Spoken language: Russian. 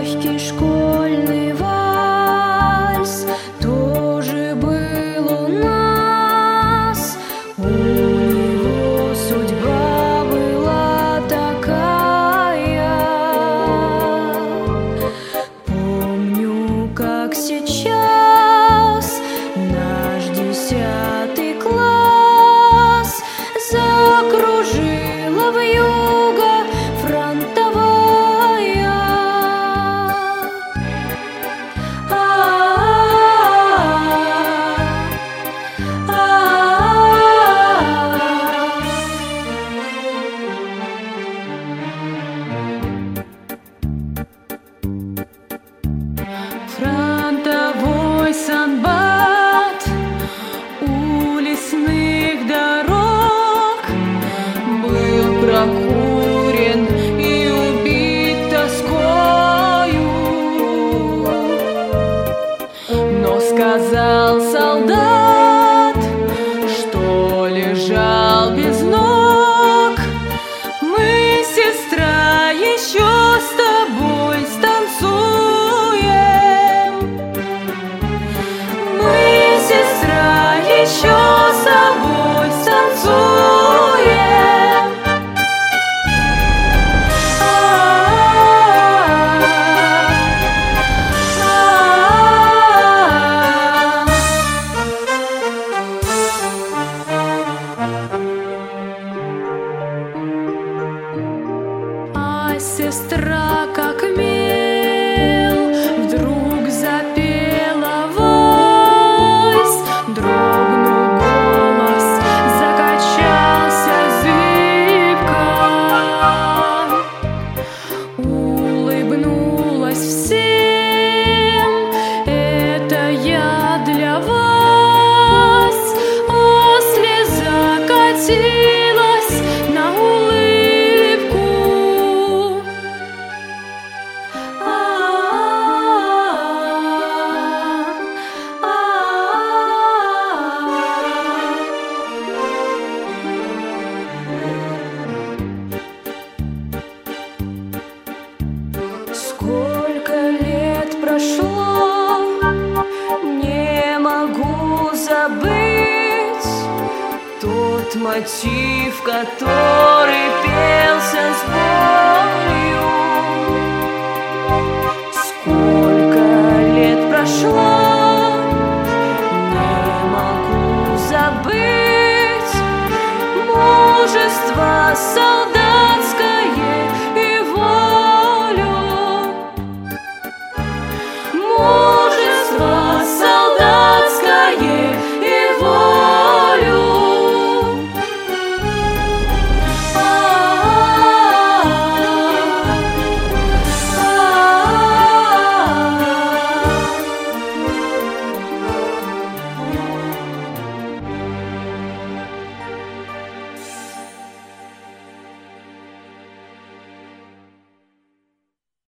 Легкий школьный вальс тоже был у нас. У него судьба была такая. Помню, как сейчас наш 10 класс закружила вьюга фронтовая. Фронтовой санбат у лесных дорог был прокурен и убит тоскою. Но сказал солдат, что лежал без ног: мы, сестра, еще с тобой станцуем. Мы, сестра, еще с тобой станцуем. А сестра, как мел, вдруг запела вальс. Дрогнул голос, закачался зыбко. Улыбнулась всем: это я для вас. А слеза катилась на улыбку. Сколько лет прошло, не могу забыть тот мотив, который пелся с болью. Сколько лет прошло, не могу забыть мужество солдат.